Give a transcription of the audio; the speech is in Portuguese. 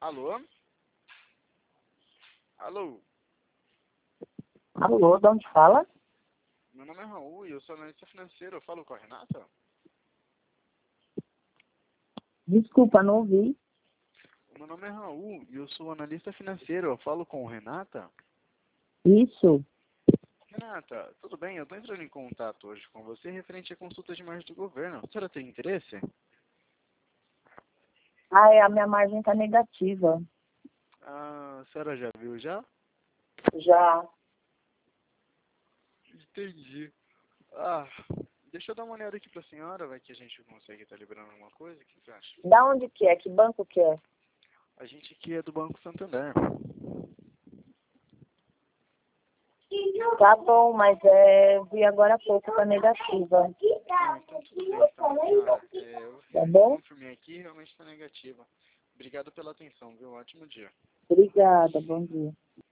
Alô? Alô? Alô, de onde fala? Meu nome é Raul e eu sou analista financeiro. Eu falo com a Renata? Desculpa, não ouvi. Meu nome é Raul e eu sou analista financeiro. Eu falo com a Renata? Isso. Renata, tudo bem? Eu estou entrando em contato hoje com você referente à consulta de margem do governo. A senhora tem interesse? A minha margem está negativa. A senhora já viu já? Já. Entendi. Deixa eu dar uma olhada aqui pra senhora, vai que a gente consegue estar liberando alguma coisa. O que você acha? Da onde que é? Que banco que é? A gente aqui é do Banco Santander. Tá bom, mas vi agora há pouco, tá negativa. Então tudo bem, então, senhora. Tá Eu bom? confirmei aqui, realmente está negativa. Obrigado pela atenção, viu? Ótimo dia. Obrigada, bom dia.